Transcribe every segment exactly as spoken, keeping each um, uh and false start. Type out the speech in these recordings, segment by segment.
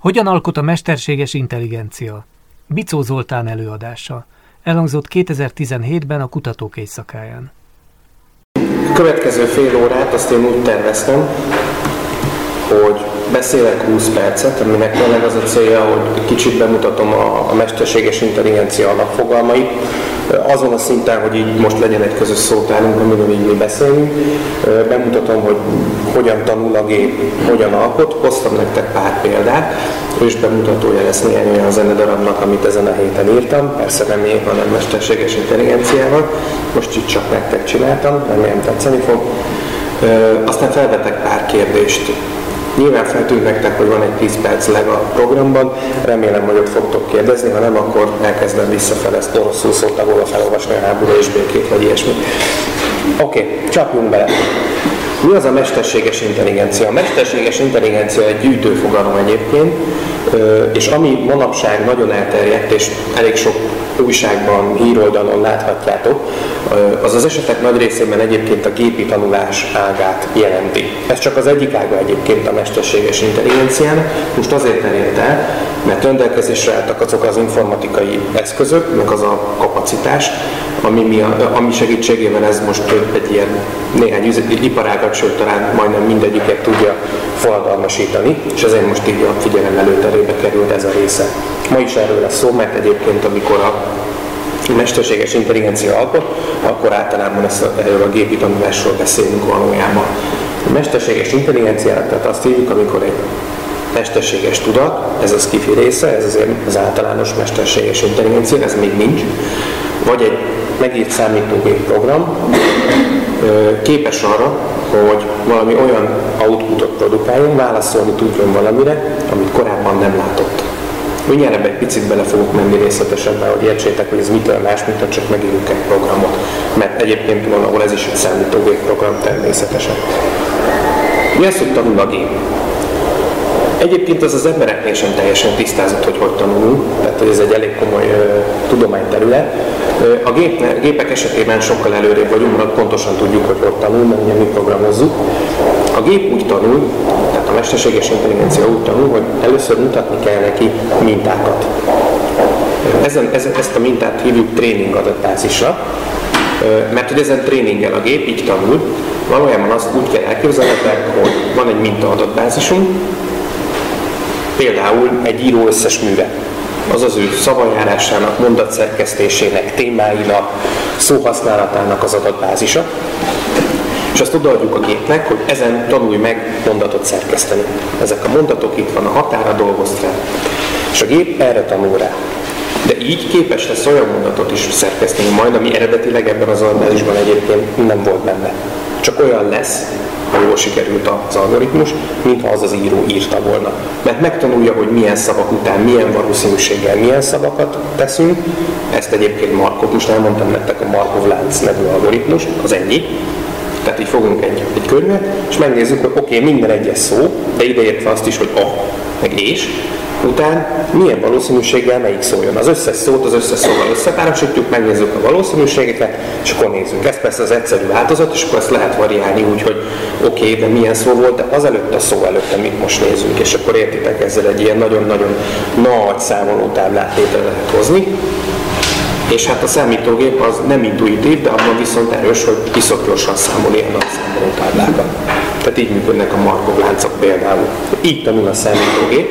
Hogyan alkot a mesterséges intelligencia? Bicó Zoltán előadása. Elhangzott kétezer-tizenhétben a Kutatók Éjszakáján. A következő fél órát azt én úgy terveztem, hogy beszélek húsz percet, aminek tényleg az a célja, hogy kicsit bemutatom a, a mesterséges intelligencia alapfogalmait, azon a szinten, hogy így most legyen egy közös szótárunk, amiről így mi beszélünk. Bemutatom, hogy hogyan tanul a gép, hogyan alkot, hoztam nektek pár példát, és bemutatója lesz néhány olyan zenedarabnak, amit ezen a héten írtam, persze nem én, hanem mesterséges intelligenciával, most itt csak nektek csináltam, remélem tetszeni fog. Aztán felvetek pár kérdést. Nyilván feltűnt nektek, hogy van egy tíz perc leg a programban, remélem, hogy ott fogtok kérdezni, ha nem, akkor elkezdem visszafele, ezt oroszul szóltak volna felolvasni a háború és békét, vagy ilyesmi. Oké, okay, csapjunk bele. Mi az a mesterséges intelligencia? A mesterséges intelligencia egy gyűjtőfogalom egyébként, és ami manapság nagyon elterjedt, és elég sok újságban, híroldalon láthatjátok, az az esetek nagy részében egyébként a gépi tanulás ágát jelenti. Ez csak az egyik ága egyébként a mesterséges intelligenciának. Most azért terjedt el, mert rendelkezésre álltak azok az informatikai eszközök, meg az a kapacitás, ami, mi a, ami segítségével ez most egy ilyen néhány iparágat, sőt talán majdnem mindegyiket tudja forradalmasítani, és ezért most így a figyelem előterébe került ez a része. Ma is erről lesz szó, mert egyébként amikor a mesterséges intelligencia alkot, akkor általában ezt a, erről a gépi tanulásról beszélünk valójában. A mesterséges intelligenciának, tehát azt hívjuk, amikor egy mesterséges tudat, ez a skifi része, ez azért az általános mesterséges intelligencia, ez még nincs, vagy egy megírt számítógép program képes arra, hogy valami olyan outputot produkáljon, válaszolni tudjon valamire, amit korábban nem látott. Mindjárt ebbe egy picit bele fogok menni részletesebben, hogy értsétek, hogy ez mitől más, mint ha csak megírunk egy programot. Mert egyébként valahol ez is egy számítógép program természetesen. Mi ezt, hogy tanul a gép? Egyébként az az embereknél sem teljesen tisztázott, hogy hogy tanulunk, tehát hogy ez egy elég komoly uh, tudományterület. Uh, a gép, gépek esetében sokkal előrébb vagyunk, mert pontosan tudjuk, hogy hogy tanul, mert ugye mi programozzuk. A gép úgy tanul, tehát a mesterséges intelligencia úgy tanul, hogy először mutatni kell neki mintákat. Ezen, ezen, ezt a mintát hívjuk tréning adatbázisra, uh, mert hogy ezen tréninggel a gép így tanul. Valójában azt úgy kell elképzelnetek, hogy van egy minta adatbázisunk, például egy író összes műve, az az ő szavajárásának, mondatszerkesztésének, témáinak, szóhasználatának az adatbázisa, és azt odaadjuk a gépnek, hogy ezen tanulj meg mondatot szerkeszteni. Ezek a mondatok itt van, a határa dolgozt fel. És a gép erre tanul rá. De így képes lesz olyan mondatot is szerkeszteni majd, ami eredetileg ebben az adatbázisban egyébként nem volt benne. Csak olyan lesz, ha jól sikerült az algoritmus, mintha az az író írta volna. Mert megtanulja, hogy milyen szavak után, milyen valószínűséggel milyen szavakat teszünk. Ezt egyébként Markov, most elmondtam nektek a Markov-lánc nevű algoritmus, az egyik. Tehát így fogunk egy, egy könyvet, és megnézzük, hogy oké, okay, minden egyes szó, de ideértve azt is, hogy a, meg és, után milyen valószínűséggel melyik szóljon. Az összes szót az összes szóval összepárosítjuk, megnézzük a valószínűségeket, és akkor nézzük. Ez persze az egyszerű változat, és akkor ezt lehet variálni úgy, hogy oké, okay, de milyen szó volt, de az előtt a szó előtt, amit most nézzünk, és akkor értitek, ezzel egy ilyen nagyon-nagyon nagy számolótáblát létre lehet hozni. És hát a számítógép az nem intuitív, de abban viszont erős, hogy iszok gyorsan számol ilyen nagy számolótáblákat. Tehát így működnek a Markov-láncok például. Így tanul a számítógép.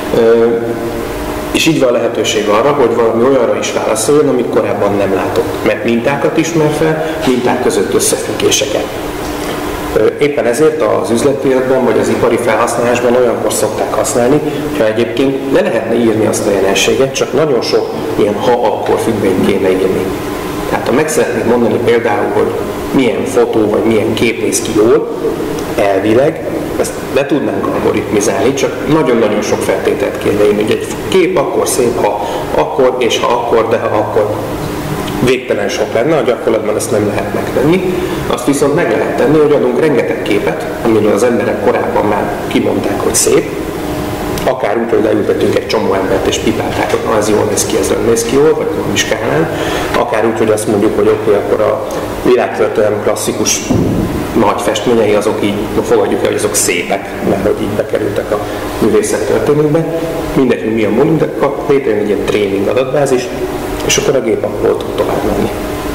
És így van lehetőség arra, hogy valami olyanra is válaszoljon, amit korábban nem látott. Mert mintákat ismer fel, minták között összefüggéseket. Éppen ezért az üzletpiacban vagy az ipari felhasználásban olyankor szokták használni, hogyha egyébként le lehetne írni azt a jelenséget, csak nagyon sok ilyen ha-akkor függvényt kéne írni. Tehát ha meg szeretnék mondani például, hogy milyen fotó vagy milyen kép néz ki jól, elvileg, ezt le tudnánk algoritmizálni, csak nagyon-nagyon sok feltételt kéne írni, hogy egy kép akkor szép, ha akkor, és ha akkor, de ha akkor. Végtelen sok lenne, a gyakorlatban ezt nem lehet megtenni. Azt viszont meg lehet tenni, hogy adunk rengeteg képet, amiről az emberek korábban már kimondták, hogy szép, akár úgy, hogy leültetünk egy csomó embert és pipálták, hogy az jól néz ki, ez nem néz ki jól, vagy nem is skálán. Akár úgy, hogy azt mondjuk, hogy oké, okay, akkor a világtörténelem klasszikus nagy festményei, azok így, fogadjuk el, hogy azok szépek, mert hogy így bekerültek a művészet történetbe. mindegy, hogy milyen mondunk, de létrejön egy ilyen tréning adatbázis, és akkor a gép abból tud tovább menni.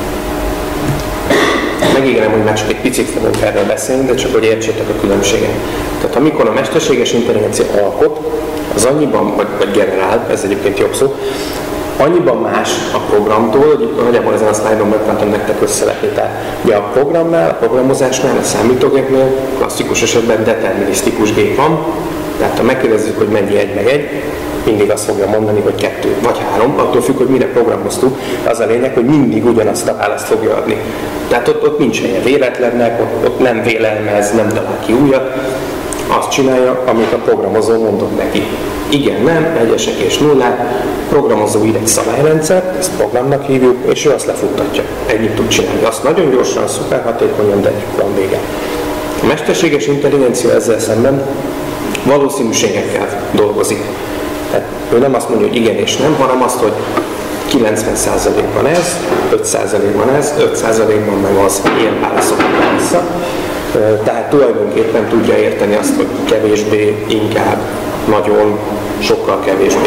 Megígérem, hogy már csak egy picit fogunk erről beszélni, de csak hogy értsétek a különbséget. Tehát amikor a mesterséges intelligencia alkot, az annyiban, vagy, vagy generál, ez egyébként jobb szó, annyiban más a programtól, hogy nagyjából ezen a szlájdon megpróbáltam nektek összevetni. Tehát ugye a programnál, a programozásnál, a számítógépnél klasszikus esetben determinisztikus gép van, tehát ha megkérdezzük, hogy mennyi egy meg egy, mindig azt fogja mondani, hogy kettő vagy három, attól függ, hogy mire programoztuk, az a lényeg, hogy mindig ugyanazt a választ fogja adni. Tehát ott, ott nincs helye véletlennek, ott, ott nem vélelmez, nem talál ki újat, azt csinálja, amit a programozó mondott neki. Igen, nem, egyesek és nullák, programozó ír egy szabályrendszert, ezt programnak hívjuk, és ő azt lefuttatja. Ennyit tud csinálni. Azt nagyon gyorsan, szuper hatékonyan, de van vége. A mesterséges intelligencia ezzel szemben valószínűségekkel dolgozik. Tehát ő nem azt mondja, hogy igen és nem, hanem azt, hogy kilencven százalékban ez, öt százalékban ez, öt százalékban meg az, ilyen válaszokat vissza. Tehát tulajdonképpen tudja érteni azt, hogy kevésbé, inkább, nagyon, sokkal kevésbé.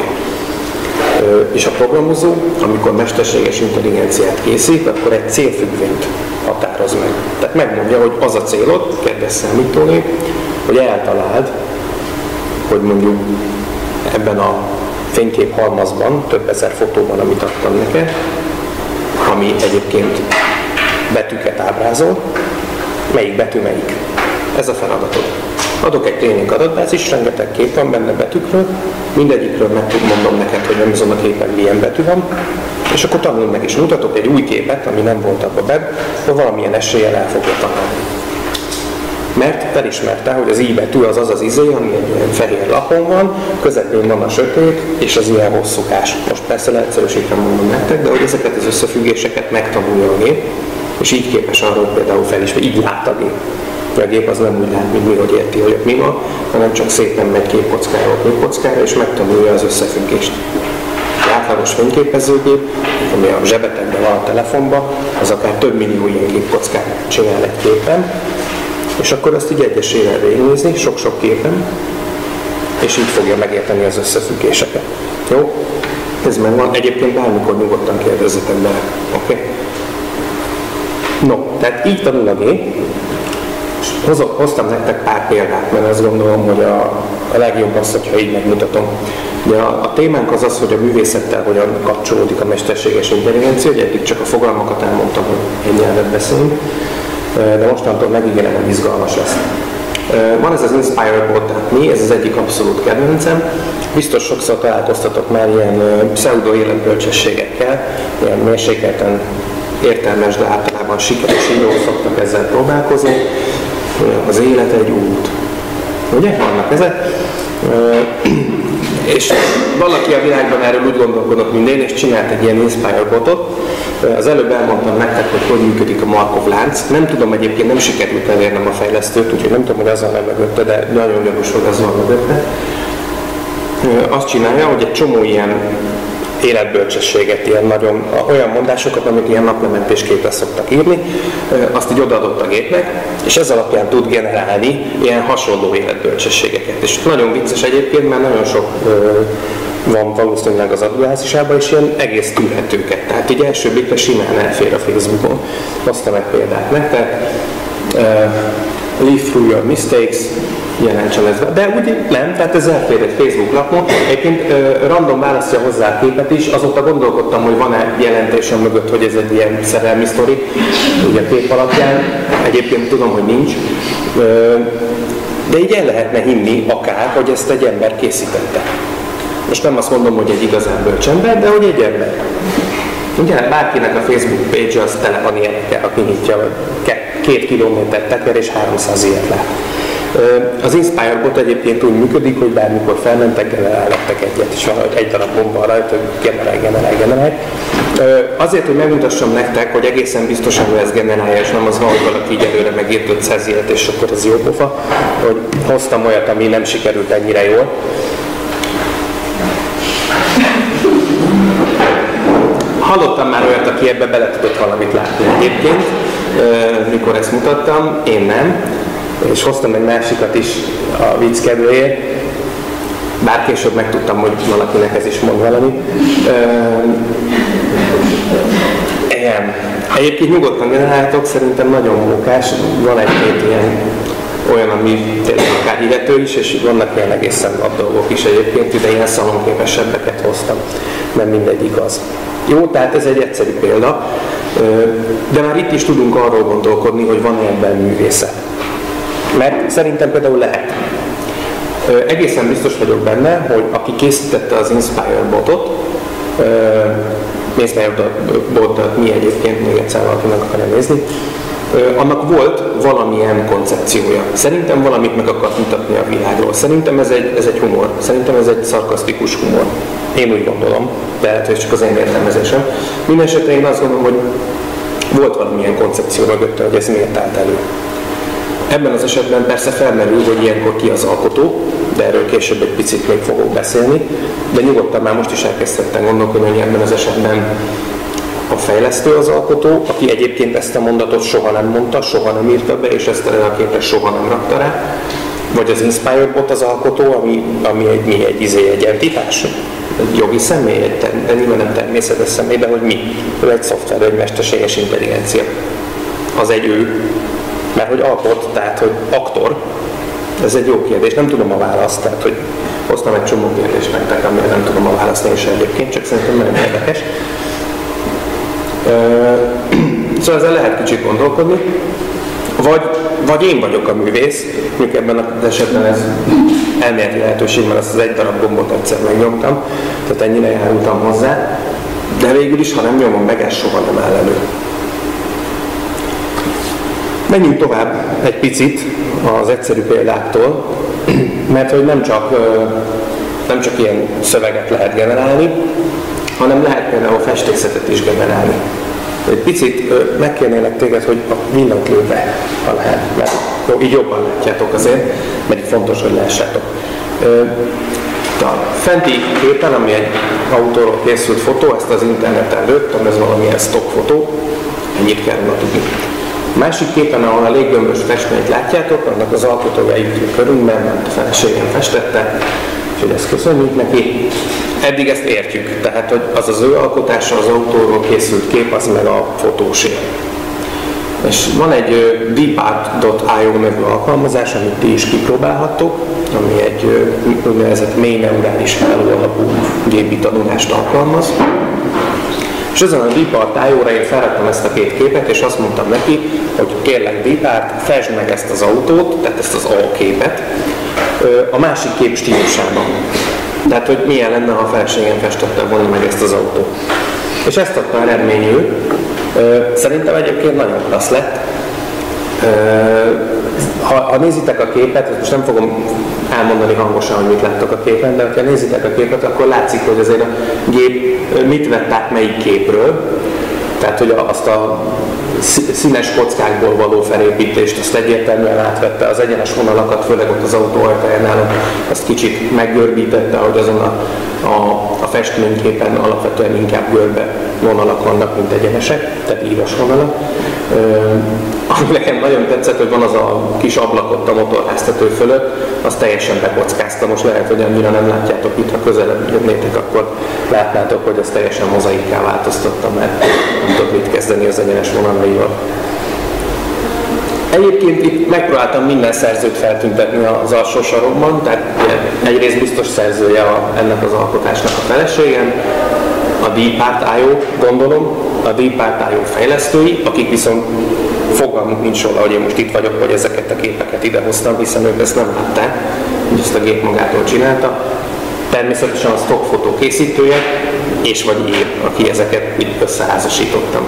És a programozó, amikor mesterséges intelligenciát készít, akkor egy célfüggvényt határoz meg. Tehát megmondja, hogy az a célod, kedves számítógép, hogy eltaláld, hogy mondjuk ebben a fénykép halmazban, több ezer fotóban, amit adtam neked, ami egyébként betűket ábrázol, melyik betű melyik. Ez a feladatod. Adok egy tréning adatbázis, rengeteg kép van benne betűkről, mindegyikről meg tud mondom neked, hogy nem azon a képen milyen betű van, és akkor tanulj meg is mutatok egy új képet, ami nem volt abban benne, hogy valamilyen eséllyel el fogja tanulni. Mert felismerte, hogy az i betű az az az izé, ami egy ilyen fehér lapon van, közepén van a sötét, és az ilyen hosszúkás. Most persze leegyszerűsítve mondom nektek, de hogy ezeket az összefüggéseket megtanulja a gép, és így képes arról például felismerni, így lát a gép. A gép az nem úgy lát, mint mi, hogy érti, hogy ott mi van, hanem csak szépen megy képkockáról képkockára, és megtanulja az összefüggést. Az átlagos fényképezőgép, ami a zsebetekben van a telefonban, az akár több millió ilyen képkockát csinál egy képen, és akkor azt így egyesével végignézni, sok-sok képen, és így fogja megérteni az összefüggéseket. Jó? Ez megvan. Egyébként bármikor nyugodtan kérdezzetek bele. Oké? Okay? No, tehát így tanul a gép. Hozok, hoztam nektek pár példát, mert azt gondolom, hogy a, a legjobb az, hogyha így megmutatom. De a, a témánk az az, hogy a művészettel hogyan kapcsolódik a mesterséges intelligencia, hogy eddig csak a fogalmakat elmondtam, hogy egy nyelvet beszélünk, de mostantól megígérem, hogy izgalmas lesz. Van ez az InspireBot, tehát mi, ez az egyik abszolút kedvencem. Biztos sokszor találkoztatok már ilyen pseudo életbölcsességekkel, ilyen mérsékelten értelmes, de általában sikeres írók szoktak ezzel próbálkozni. Az élet egy út. Ugye? Vannak ezek. És valaki a világban erről úgy gondolkodott, mint én, és csinált egy ilyen InspireBotot. Az előbb elmondtam nektek, hogy hogy működik a Markov lánc. Nem tudom, egyébként nem sikerült elérnem a fejlesztőt, úgyhogy nem tudom, hogy az van mögötte, de nagyon gyanús, hogy az van mögötte. Azt csinálja, hogy egy csomó ilyen életbölcsességet, ilyen nagyon, olyan mondásokat, amit ilyen naplementésképpen szoktak írni, azt így odaadott a gépnek, és ez alapján tud generálni ilyen hasonló életbölcsességeket. És nagyon vicces egyébként, mert nagyon sok van valószínűleg az adatbázisában, és ilyen egész tűrhetőket. Tehát így első blikre simán elfér a Facebookon. Hoztam egy példát nektek. Uh, Live through your mistakes, jelentsen ez. De úgy nem, tehát ez elfér egy Facebook lapon. Egyébként uh, random választja hozzá a képet is, azóta gondolkodtam, hogy van-e jelentésem mögött, hogy ez egy ilyen szerelmi sztori, ugye a kép alapján. Egyébként tudom, hogy nincs. Uh, de így el lehetne hinni akár, hogy ezt egy ember készítette. Most nem azt mondom, hogy egy igazán bölcs ember, de hogy egy ember. Ugye bárkinek a Facebook page az tele van ilyenekkel, aki nyitja, két kilométert teker és háromszáz ilyet lát. Az InspireBot egyébként úgy működik, hogy bármikor felmentek, generáltak egyet, és valahogy egy darab bomba rajta, hogy generálj, generálj, generálj. Azért, hogy megmutassam nektek, hogy egészen biztosan ő ezt generálja, és nem az van, hogy valaki így előre megírt ötszáz ilyet, és akkor ez jó pofa, hogy hoztam olyat, ami nem sikerült ennyire jól. Hallottam már olyat, aki ebbe bele tudott valamit látni egyébként, mikor ezt mutattam, én nem, és hoztam egy másikat is a vicc kedvéért. Bár később megtudtam, hogy valakinek ez is mond valami. Igen. Egyébként nyugodtan generáltok, szerintem nagyon mókás. Van egy-két ilyen olyan, ami tényleg akár hihető is, és vannak ilyen egészen vad dolgok is egyébként, ide ilyen szalonképesebbeket hoztam. Nem mindegyik az. Jó, tehát ez egy egyszerű példa, de már itt is tudunk arról gondolkodni, hogy van ebben művészet. Mert szerintem például lehet. Egészen biztos vagyok benne, hogy aki készítette az Inspire botot, Inspire botot mi egyébként, még egyszer valaki meg akarja nézni, annak volt valamilyen koncepciója. Szerintem valamit meg akart mutatni a világról. Szerintem ez egy, ez egy humor. Szerintem ez egy szarkasztikus humor. Én úgy gondolom, de lehet, hogy csak az én értelmezésem. Mindenesetre én azt gondolom, hogy volt valamilyen koncepció mögötte, hogy ez miért állt elő. Ebben az esetben persze felmerül, hogy ilyenkor ki az alkotó, de erről később egy picit még fogok beszélni, de nyugodtan már most is elkezdhettem gondolkodni, hogy ebben az esetben a fejlesztő az alkotó, aki egyébként ezt a mondatot soha nem mondta, soha nem írta be, és ezt erre a képre soha nem rakta rá, vagy az Inspire bot az alkotó, ami, ami egy, mi, egy, izé, egy entitás, egy jogi személy, egy ter- nyilván nem természetes személy, de hogy mi? Ő egy szoftver, egy mesterséges intelligencia. Az egy ő, mert hogy alkot, tehát hogy aktor, ez egy jó kérdés, nem tudom a választ, tehát hogy hoztam egy csomó kérdést nektek, amire nem tudom a választ én sem egyébként, csak szerintem nagyon érdekes. Szóval ezzel lehet kicsit gondolkodni, vagy, vagy én vagyok a művész, mondjuk ebben az esetben ez elméleti lehetőség, mert azt az egy darab gombot egyszer megnyomtam, tehát ennyire járultam hozzá, de végül is, ha nem nyomom meg, ez soha nem áll elő. Menjünk tovább egy picit az egyszerű példáktól, mert hogy nem csak, nem csak ilyen szöveget lehet generálni, hanem lehet például festészetet is generálni. Egy picit megkérnélek téged, hogy a villant lő be, ha lehet, mert jó, így jobban látjátok azért, mert itt fontos, hogy lássátok. A fenti képen, ami egy autóról készült fotó, ezt az interneten lőttem, ez valamilyen stock fotó, ennyit kell tudni. A másik képen, ahol a léggömbös festményt látjátok, annak az alkotója itt körünkben, mert a feleségem festette, úgyhogy ezt köszönjük neki. Eddig ezt értjük, tehát hogy az az ő alkotása, az autóról készült kép, az meg a fotósé. És van egy deepart dot i o nevű alkalmazás, amit ti is kipróbálhattok, ami egy úgynevezett mély neurális háló alapú gépi tanulást alkalmaz. És ezen a deepart dot i o-ra én felraktam ezt a két képet, és azt mondtam neki, hogy kérlek deepart, fesd meg ezt az autót, tehát ezt az A képet, a másik kép stílusában. Tehát, hogy milyen lenne, ha a feleségem festette volna meg ezt az autót. És ezt adta eredményül. Szerintem egyébként nagyon klassz lett. Ha, ha nézitek a képet, most nem fogom elmondani hangosan, hogy mit láttok a képen, de ha nézitek a képet, akkor látszik, hogy azért a gép mit vett át melyik képről. Tehát, hogy azt a színes kockákból való felépítést, azt egyértelműen átvette, az egyenes vonalakat, főleg ott az autó ajtajánál, azt kicsit meggörbítette, hogy azon a, a, a festményképen alapvetően inkább görbe vonalak vannak, mint egyenesek, tehát íros vonalak. Ami nekem nagyon tetszett, hogy van az a kis ablak ott a motorháztető fölött, azt teljesen bekockázta. Most lehet, hogy annyira nem látjátok itt, ha közelebb jönnétek, akkor látnátok, hogy ezt teljesen mozaikká változtattam, mert nem tudok mit kezdeni az egyenes vonalaival. Egyébként itt megpróbáltam minden szerzőt feltüntetni az alsó sarokban, tehát egyrészt biztos szerzője a, ennek az alkotásnak a feleségem, a deepart dot i o gondolom, a deepart dot i o fejlesztői, akik viszont fogalmuk nincs róla, hogy én most itt vagyok, hogy ezeket a képeket idehoztam, hiszen ők ezt nem látták, hogy ezt a gép magától csinálta. Természetesen a stock fotó készítője, és vagy én, aki ezeket itt összeházasítottam.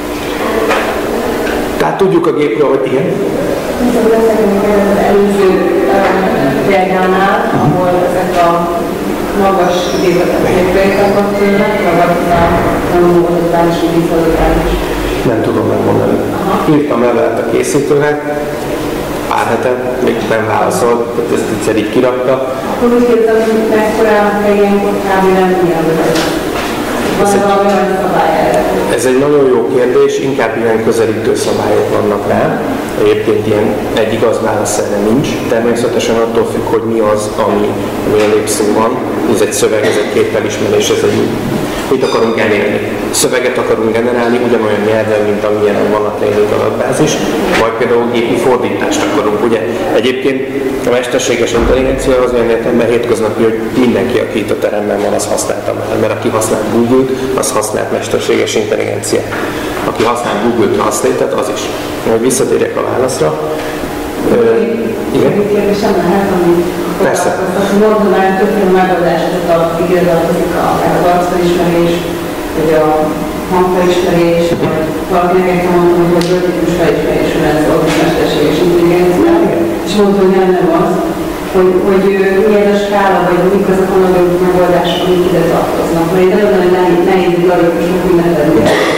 Tehát tudjuk a gépről, hogy igen. Az előző példánál, ahol ezek a magas idézetességek vannak tőle, vagy a monomodatális idézetességek. Nem tudom megmondani. Írtam levelet a készítőnek, pár hete, még nem válaszolt, ezt egyszer így kirakta. Akkor úgy kérdezem, hogy mekkorában kell ilyenkor kb. Nem nyelvőre. Van ez valami olyan szabály erre? Ez egy nagyon jó kérdés, inkább ilyen közelítő szabályok vannak rá. Egyébként ilyen egy igaz válasz erre nincs. Természetesen attól függ, hogy mi az, ami, ami a népszó van. Ez egy szöveg, ez egy képfelismerés, ez egy mit akarunk elérni. Szöveget akarunk generálni ugyanolyan nyelven, mint amilyen van a training adatbázis, vagy például gépi fordítást akarunk. Ugye egyébként a mesterséges intelligencia az olyan értelemben hétköznapi, hogy mindenki, aki itt a teremben van, az használta már, mert aki használ Google-t, az használt mesterséges intelligenciát. Aki használ Google Translate-et, az is. Hogy visszatérjek a válaszra. Igen? Kérdésem lehet, amit foglalkoztat. Mondom már többféle megoldások alapig tartozik akár az arcfelismerés, vagy a hangfelismerés, vagy valakinek egy mondom, hogy a bőrtípus felismerésről ez a mesterséges intelligencia. És mondom, hogy nem, nem az, hogy, hogy mi ez a skála, vagy mik azok a nagyobb megoldások, amik ide tartoznak. Mert egy nagyon nehéz alaposok mindenben.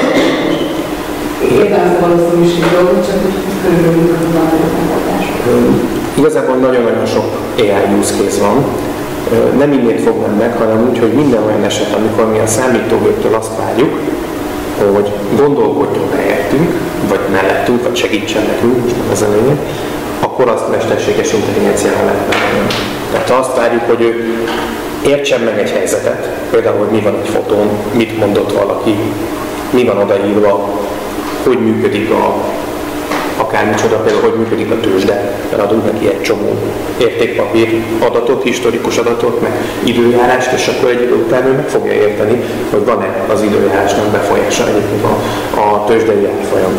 Éppen az a valószínűség dolgok, csak hogy körülbelül mik azok a nagyobb megoldások. Igazából nagyon-nagyon sok á i use case van. Nem innét fognám meg, hanem úgy, hogy minden olyan eset, amikor mi a számítógéptől azt várjuk, hogy gondolkodjon helyettünk, vagy mellettünk, vagy segítsen nekünk, most nem ez a lényeg, akkor azt mesterséges intelligenciával lehet megtenni. Tehát ha azt várjuk, hogy ő értsen meg egy helyzetet, például, hogy mi van egy fotón, mit mondott valaki, mi van odaírva, hogy működik a akármicsoda, például hogy működik a tőzsde, adunk neki egy csomó értékpapír adatot, historikus adatot, meg időjárást, és akkor egy idő után ő meg fogja érteni, hogy van-e az időjárásnak befolyása egyébként a, a tőzsdei árfolyamra.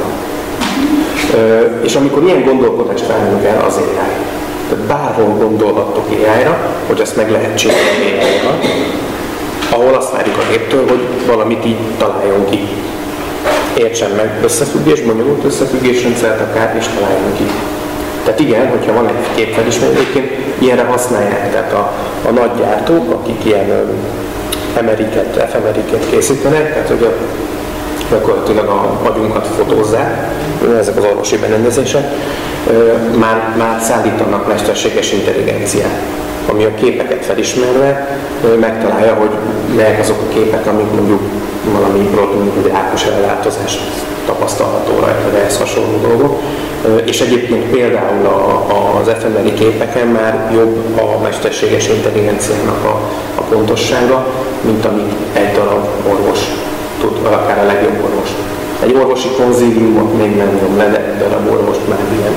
És amikor ilyen gondolkodást várunk el, az á i. Tehát bárhol gondolhattok á i-ra, hogy azt meg lehet csinálni á i-ra, ahol azt várjuk a néptől, hogy valamit így találjon ki. Értsen meg összefüggés, bonyolult összefüggésrendszert akár, és találjon ki. Tehát igen, hogyha van egy képfelismerés, egyébként ilyenre használják, tehát a, a nagy gyártók, akik ilyen emeriket, efemeriket készítenek, tehát hogy a, gyakorlatilag a agyunkat fotózzák, ezek az orvosi berendezések, már, már szállítanak mesterséges intelligenciát, ami a képeket felismerve megtalálja, hogy melyek azok a képek, amik mondjuk valami mondjuk, hogy rákos ellátozás tapasztalható rajta, vagy ehhez hasonló dolgok. És egyébként például a, az efemeri képeken már jobb a mesterséges intelligenciának a, a pontossága, mint amit egy darab orvos tud, akár a legjobb orvos. Egy orvosi konzíliumot még nem nyom le, de egy darab orvost már ilyen.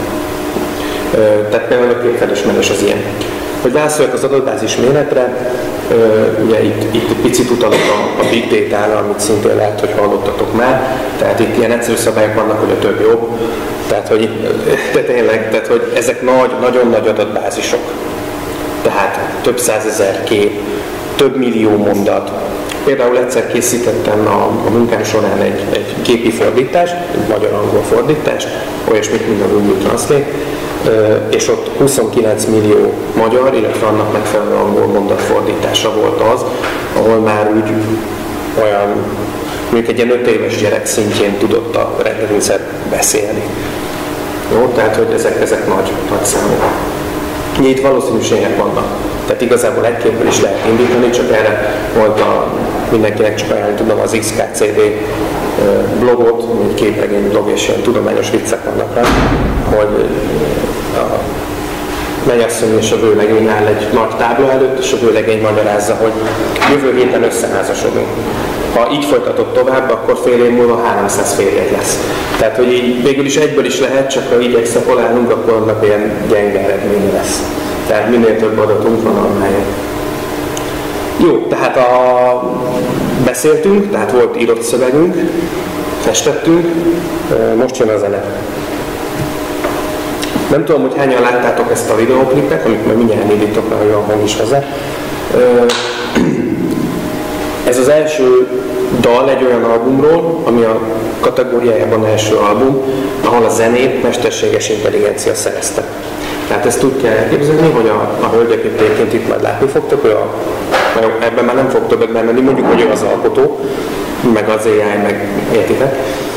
Tehát például a képfelismerés az ilyen. Hogy válaszoljak az adatbázis méretre, ugye itt, itt picit utalok a, a big data-ra, amit szintén lehet, hogy hallottatok már. Tehát itt ilyen egyszerű szabályok vannak, hogy a több jobb. Tehát, hogy, de tényleg, tehát, hogy ezek nagy, nagyon nagy adatbázisok. Tehát több százezer kép, több millió mondat. Például egyszer készítettem a, a munkám során egy, egy képi fordítást, egy magyar-angol fordítást, olyasmit, mint a Google Translate, és ott huszonkilenc millió magyar, illetve annak megfelelő angol mondatfordítása volt az, ahol már úgy olyan, mondjuk egy ilyen öt éves gyerek szintjén tudott a rendszer beszélni. Jó, tehát, hogy ezek, ezek nagy, nagy számok. Itt valószínűségek vannak. Tehát igazából egy képből is lehet indítani, csak erre volt a, mindenkinek csak ajánlani tudom az iksz ká cé dé blogot, egy képregény blog, és ilyen tudományos viccek vannak rá, hogy a mennyasszony és a vőlegény áll egy nagy tábla előtt, és a vőlegény magyarázza, hogy jövő héten összeházasodunk. Ha így folytatott tovább, akkor fél év múlva háromszáz férjed lesz. Tehát, hogy így végül is egyből is lehet, csak ha így extrapolálunk, akkor annak ilyen gyenge eredménye lesz. Tehát minél több adatunk van, annál. Jó, tehát a... beszéltünk, tehát volt írott szövegünk, festettünk, most jön a zene. Nem tudom, hogy hányan láttátok ezt a videóklipet, amit már mindjárt indítok, mert olyan hang is hozzá. Ez az első dal egy olyan albumról, ami a kategóriájában első album, ahol a zenét mesterséges intelligencia szerezte. Tehát ezt úgy kell elképzelni, hogy a, a hölgyek itt, itt majd látni fogtok, hogy a, ebben már nem fog többet menni, mondjuk, hogy ő az alkotó, meg az á i, meg értitek.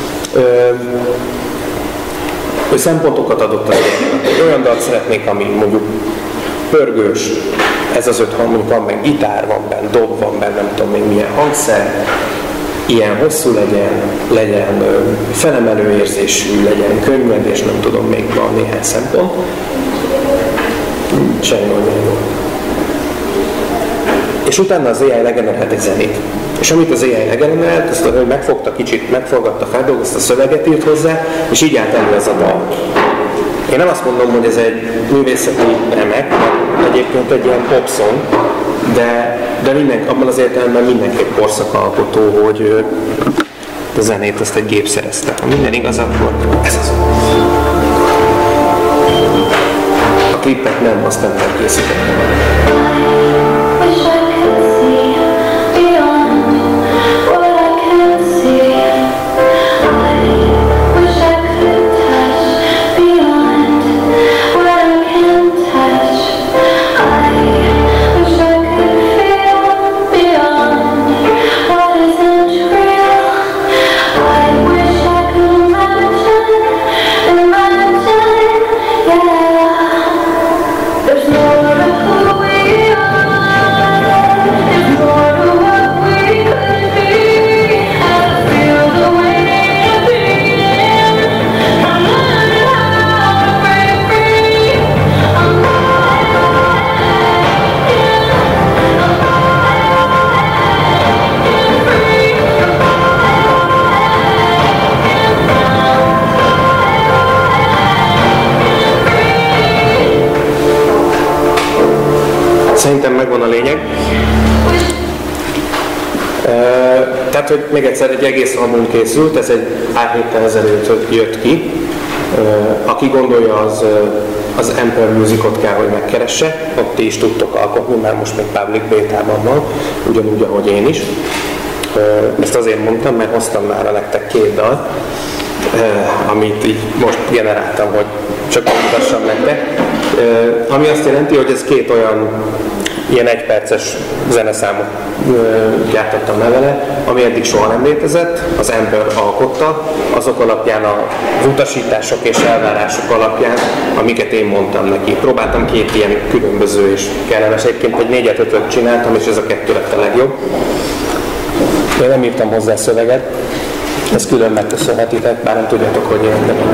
Ő szempontokat adott az élet. Olyan dalt szeretnék, ami mondjuk pörgős, ez az öt hang, mondjuk van meg gitár, van benne, dob, van benne, nem tudom még milyen hangszer, ilyen hosszú legyen, legyen felemelő érzésű, legyen könnyed, és nem tudom, még van néhány szempont. Semmi olyan. És utána az á i legenerálhat egy zenét. És amit az á i legenerált, azt a hölgy megfogta kicsit, megforgatta, feldolgozta, szöveget írt hozzá, és így állt elő ez a dal. Én nem azt mondom, hogy ez egy művészeti remek, mert egyébként egy ilyen pop song, de, de minden, abban az értelemben mindenképp korszakalkotó, hogy a zenét azt egy gép szerezte. Ha minden igaz, akkor ez az. A klippet nem, azt nem készítettem. Szerintem megvan a lényeg. Tehát, hogy még egyszer egy egész album készült, ez egy pár héttel ezelőtt jött ki. Aki gondolja, az, az Amper Musicot kell, hogy megkeresse. Ott ti is tudtok alkotni, mert most még public bétában van, ugyanúgy, ahogy én is. Ezt azért mondtam, mert hoztam már nektek két dal, amit így most generáltam, hogy csak mutassam nektek. Ami azt jelenti, hogy ez két olyan ilyen egyperces zeneszámot gyártottam le vele, ami eddig soha nem létezett, az Amper alkotta, azok alapján, az utasítások és elvárások alapján, amiket én mondtam neki. Próbáltam két ilyen különböző és kellemes, egyébként egy négyet ötöt csináltam, és ez a kettő lett a legjobb. Én nem írtam hozzá szöveget, ezt külön megköszönhetitek, bár nem tudjátok, hogy én nem.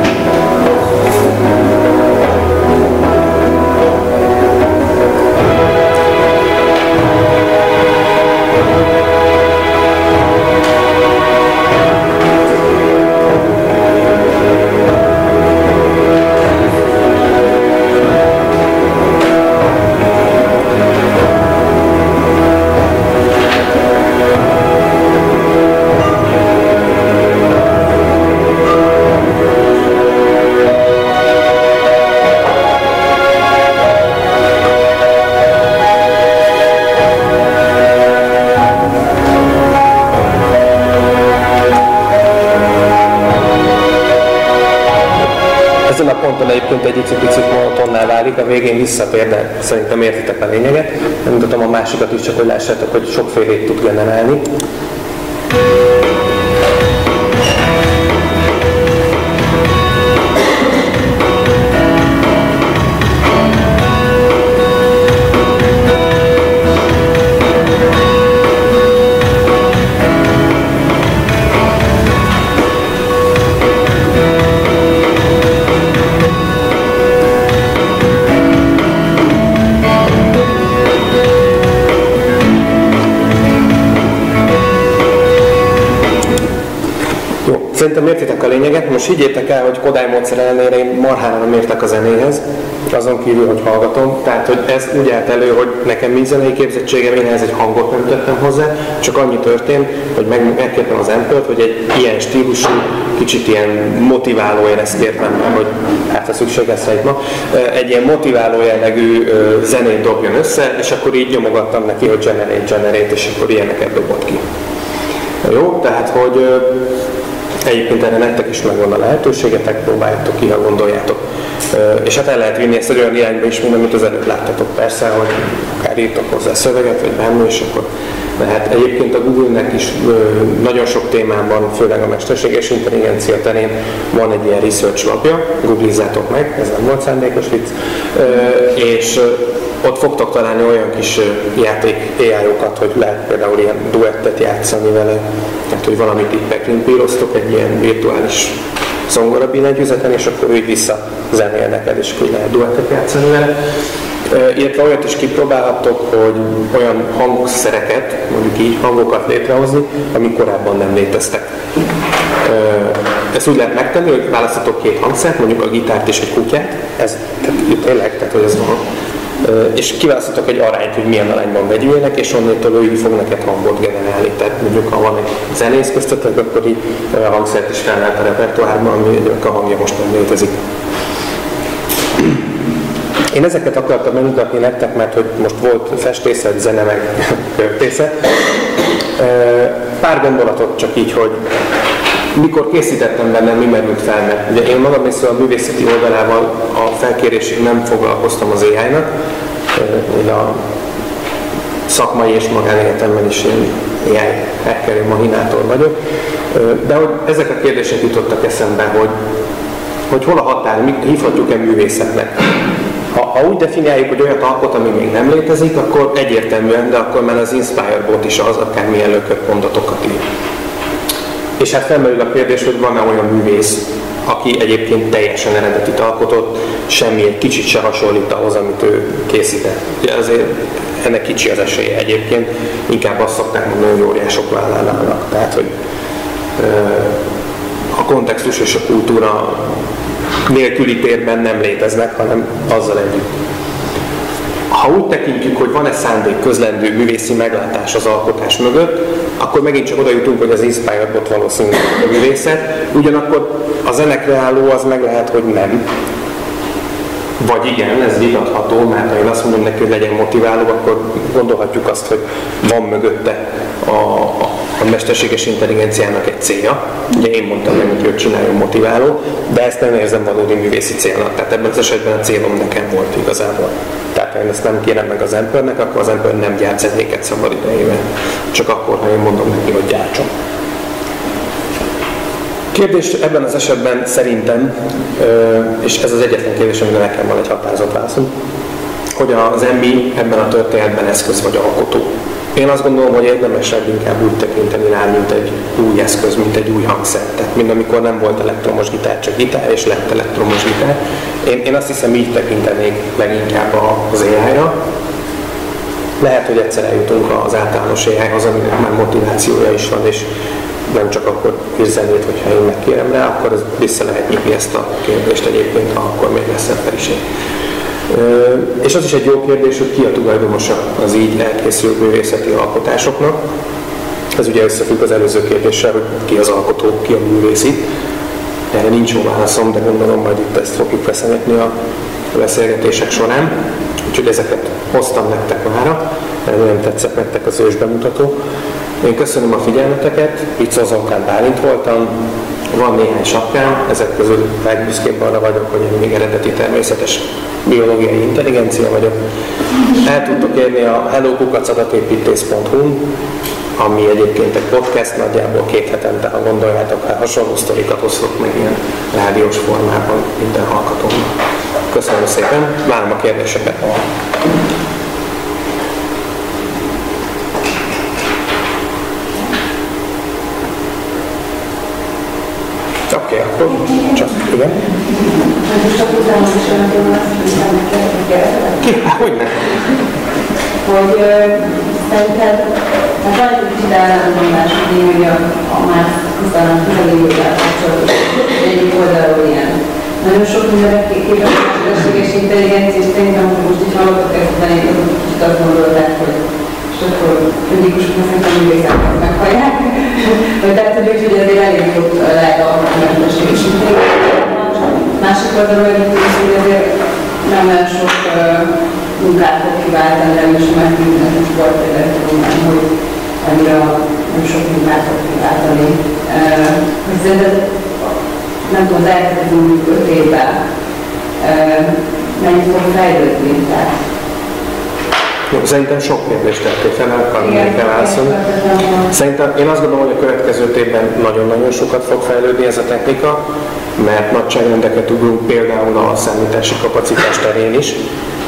Ezen a ponton egyébként egy icipicit monotonná válik, a végén visszatér, de szerintem értitek a lényeget. Nem mutatom a másikat is, csak hogy lássátok, hogy sokfélét tud generálni. Szerintem értitek a lényeget, most higgyétek el, hogy Kodály módszer ellenére én marhára nem értek a zenéhez, azon kívül, hogy hallgatom, tehát hogy ez úgy állt elő, hogy nekem nincs zenei képzettségem, én ehhez egy hangot nem tettem hozzá, csak annyi történt, hogy meg, megkértem az Ampert, hogy egy ilyen stílusú, kicsit ilyen motiváló, én ezt kértem meg, hogy hát a szükség lesz egy ma, egy ilyen motiváló jellegű zenét dobjon össze, és akkor így nyomogattam neki, hogy generate, generate, és akkor ilyeneket dobott ki. Jó, tehát hogy egyébként erre nektek is megvan a lehetőségetek, próbáljátok ki, ha gondoljátok. És hát el lehet vinni ezt egy olyan irányba is, mint amit az előbb láttatok persze, hogy akár írtok hozzá szöveget, vagy bármi, és akkor lehet. Egyébként a Google-nek is nagyon sok témában, főleg a mesterséges intelligencia terén van egy ilyen research lapja, googlizzátok meg, ez nem volt szándékos vicc, és ott fogtok találni olyan kis játék á í-okat, hogy lehet például ilyen duettet játszani vele, tehát hogy valamit itt beklimpíroztok egy ilyen virtuális zongora billentyűzeten, és akkor úgy vissza zenél neked, és akkor lehet duettet játszani vele. Illetve olyat is kipróbálhattok, hogy olyan hangszereket, mondjuk így hangokat létrehozni, amik korábban nem léteztek. Ezt úgy lehet megtenni, hogy választatok két hangszert, mondjuk a gitárt és egy kutyát, ez tehát, tényleg, tehát hogy ez van. És kiválasztatok egy arányt, hogy milyen arányban vegyüljenek, és onnétől ő így fog neked hangot generálni. Tehát mondjuk ha van egy zenész köztetek, akkor így a hangszert is felállt a repertoárban, ami a hangja most nem létezik. Én ezeket akartam megmutatni nektek, mert hogy most volt festészet, zene, meg költészet. Pár gondolatot csak így, hogy mikor készítettem bennem, mi merült fel, mert ugye én magam is a művészeti oldalával a felkérésig nem foglalkoztam az á í-nak. Én a szakmai és magánéletemben is én á í hacker, mahinátor vagyok. De hogy ezek a kérdések jutottak eszembe, hogy, hogy hol a határ, mit hívhatjuk-e művészetnek. Ha, ha úgy definiáljuk, hogy olyat alkot, ami még nem létezik, akkor egyértelműen, de akkor már az Inspire Bot is az, akármilyen lökött mondatokat ír. És hát felmerül a kérdés, hogy van-e olyan művész, aki egyébként teljesen eredetit alkotott, semmi egy kicsit se hasonlít ahhoz, amit ő készített. Ugye azért ennek kicsi az esélye egyébként, inkább azt szokták mondani, hogy óriások vállán állnak. Tehát, hogy a kontextus és a kultúra nélküli térben nem léteznek, hanem azzal együtt. Ha úgy tekintjük, hogy van-e szándék, közlendő művészi meglátás az alkotás mögött, akkor megint csak oda jutunk, hogy az Inspire Bot valószínűleg a művészet, ugyanakkor a zenekreáló az meg lehet, hogy nem. Vagy igen, ez vitatható, mert ha én azt mondom neki, hogy legyen motiváló, akkor gondolhatjuk azt, hogy van mögötte a, a, a mesterséges intelligenciának egy célja. Ugye én mondtam neki, hogy csináljon motiváló, de ezt nem érzem valódi művészi célnak. Tehát ebben az esetben a célom nekem volt igazából. Tehát ha én ezt nem kérem meg az Empernek, akkor az Ember nem gyárt zenéket szabad idejében. Csak akkor, ha én mondom neki, hogy gyártson. Kérdés ebben az esetben szerintem, és ez az egyetlen kérdés, amire nekem van egy határozott válaszom, hogy az em i ebben a történetben eszköz vagy alkotó. Én azt gondolom, hogy érdemesebb inkább úgy tekinteni rá, mint egy új eszköz, mint egy új hangszer. Tehát mind amikor nem volt elektromos gitár, csak gitár, és lett elektromos gitár. Én, én azt hiszem, így tekintenék leginkább az á í-ra. Lehet, hogy egyszer eljutunk az általános á í-hoz, aminek már motivációja is van, és nem csak akkor ír zenét, hogyha én megkérem rá, akkor ez vissza lehet nyitni ezt a kérdést egyébként, ha akkor még lesz emberiség. És az is egy jó kérdés, hogy ki a tulajdonosa az így elkészült művészeti alkotásoknak. Ez ugye összefügg az előző kérdéssel, hogy ki az alkotó, ki a művész itt. Erre nincs jó válaszom, de gondolom majd itt ezt fogjuk beszélgetni a beszélgetések során. Úgyhogy ezeket hoztam nektek mára, nagyon tetszett nektek az ős bemutató. Én köszönöm a figyelmeteket, Icó Zoltán Bálint voltam, van néhány sapkám, ezek közül legbüszkébb arra vagyok, hogy én még eredeti természetes biológiai intelligencia vagyok. El tudtok érni a hello kukac adatépítész pont hu, ami egyébként egy podcast, nagyjából két hetente, ha gondoljátok, ha hasonló sztorikat oszlok meg ilyen rádiós formában minden hallgatónak. Köszönöm szépen, várom a kérdéseket. Oké, okay, akkor csak, igen. Csak utána is olyan azt, Ki? Hogyne? Hogy szerinted, hát van egy kicsit ellenmondás, hogy a, a már aztán a tizenévvel kapcsolatos egyik oldalról ilyen. Nagyon sok mindenek képes a mesterséges intelligencia, és szerintem, hogy most így hallottak ezt a zenéket, azok kicsit azt gondolták, hogy és akkor öngyilkosoknak szerintem művészeket meghallják. Vagy tehát tudjuk, hogy azért elég jót lehet a mesterséges intelligencia. Másik oldalról egyébként, hogy azért nem olyan sok uh, munkát fog kiváltani, de is megkívülnek a sportterületben, hogy annyira nem sok munkát fog kiváltani. Uh, Szerintem, nem tudom, az elkezdett mondjuk öt évvel uh, mennyit fog fejlődni. Tehát. Jó, szerintem sok kérdést tettél fel, akkor meg kell válaszolni. Szerintem én azt gondolom, hogy a következő évben nagyon-nagyon sokat fog fejlődni ez a technika, mert nagyságrendeket ugrunk például a számítási kapacitás terén is.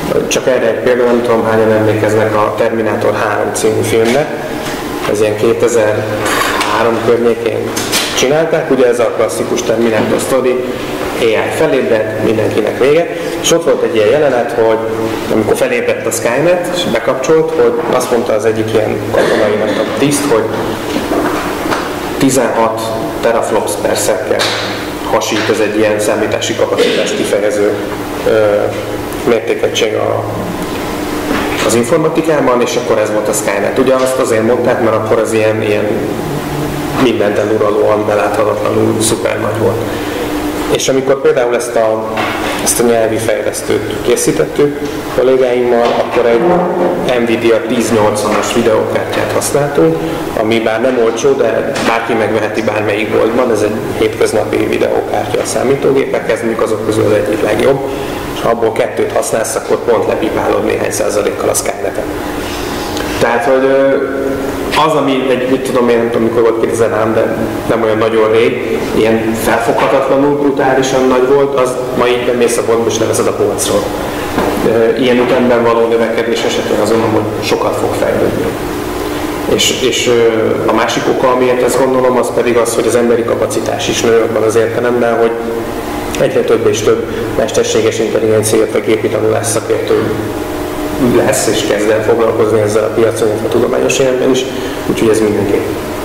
Csak erre egy példa, nem tudom hányan emlékeznek a Terminátor három című filmre. Ez ilyen kétezer-három környékén csinálták, ugye ez a klasszikus Terminátor sztori, á i felébredt, mindenkinek vége, és ott volt egy ilyen jelenet, hogy amikor felébredt a Skynet, és bekapcsolt, hogy azt mondta az egyik ilyen katonai tiszt, hogy tizenhat teraflops per second hasít, ez egy ilyen számítási kapacitást kifejező ö, mértékegység a, az informatikában, és akkor ez volt a Skynet. Ugye azt azért mondták, mert akkor az ilyen, ilyen mindent eluralóan, beláthatatlanul szuper nagy volt. És amikor például ezt a, ezt a nyelvi fejlesztőt készítettük kollégáimmal, akkor egy Nvidia tíz nyolcvanas videókártyát használtunk, ami bár nem olcsó, de bárki megveheti bármelyik boltban, ez egy hétköznapi videókártya a számítógépekhez, mondjuk azok közül az egyik legjobb, és ha abból kettőt használsz, akkor pont lepipálod néhány százalékkal a Skynet-et. Tehát, hogy az, ami egy, mit tudom én, nem tudom, mikor volt kétezer-három, de nem olyan nagyon rég, ilyen felfoghatatlanul, brutálisan nagy volt, az ma így bemész a boltba és leveszed a polcról. Ilyen ütemben való növekedés esetén azonban, hogy sokat fog fejlődni. És, és a másik oka, amiért ezt gondolom, az pedig az, hogy az emberi kapacitás is nő abban az értelemben, hogy egyre több és több mesterséges intelligencia, illetve gépi tanulás szakértő lesz, és kezd el foglalkozni ezzel a piacon, illetve a tudományos életben is, úgyhogy ez mindenki.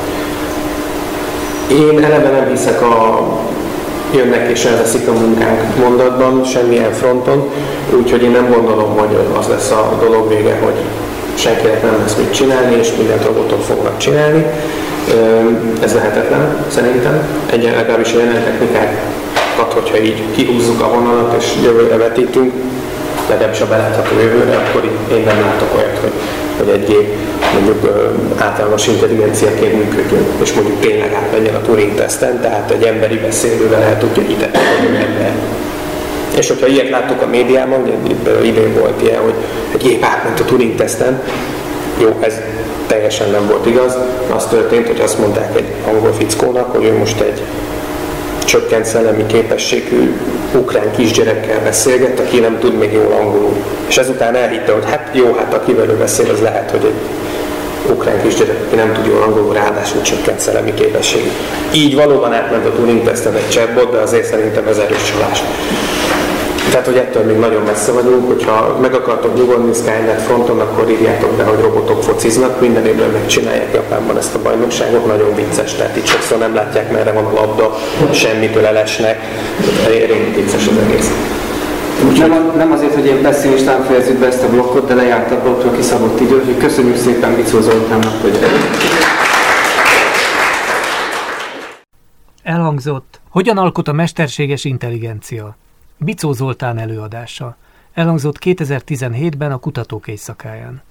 Én eleve nem hiszek a jönnek és elveszik a munkánk mondatban, semmilyen fronton, úgyhogy én nem gondolom, hogy az lesz a dolog vége, hogy senkinek nem lesz mit csinálni, és mindent robotok fognak csinálni. Ez lehetetlen, szerintem. Egyen legalábbis a jelen technikákat, hogyha így kihúzzuk a vonalat, és jövőre vetítünk, legalábbis a belátható jövőre, akkor én nem látok olyat, hogy, hogy egy gép mondjuk általános intelligenciaként működjön, és mondjuk tényleg átmenjen a Turing-teszten, tehát egy emberi beszélővel el tudja hitetni, hogy ember. És hogyha ilyet láttuk a médiában, idén volt ilyen, hogy egy gép átment a Turing-teszten, jó, ez teljesen nem volt igaz. Az történt, hogy azt mondták egy angol fickónak, hogy ő most egy csökkent szellemi képességű ukrán kisgyerekkel beszélget, aki nem tud még jól angolul. És ezután elhitte, hogy hát jó, hát akivel ő beszél, az lehet, hogy egy ukrán kisgyerek, aki nem tud jól angolul, ráadásul csökkent szellemi képességű. Így valóban átment a Turing-teszten egy chatbot, de azért szerintem ez erős csalás. Tehát, hogy ettől még nagyon messze vagyunk, hogyha meg akartok nyugodni Skynet fronton, akkor írjátok be, hogy robotok fociznak, minden évben megcsinálják Japánban ezt a bajnokságot, nagyon vicces, tehát itt sokszor nem látják, merre van a labda, semmitől elesnek, elég vicces az egész. Nem, nem azért, hogy én pessimistán fejezzük be ezt a blokkot, de lejárt a blokkra kiszabott idő, úgyhogy köszönjük szépen Bicó Zoltánnak, hogy Elhangzott, hogyan alkot a mesterséges intelligencia? Bicó Zoltán előadása. Elhangzott kétezer-tizenhétben a Kutatók Éjszakáján.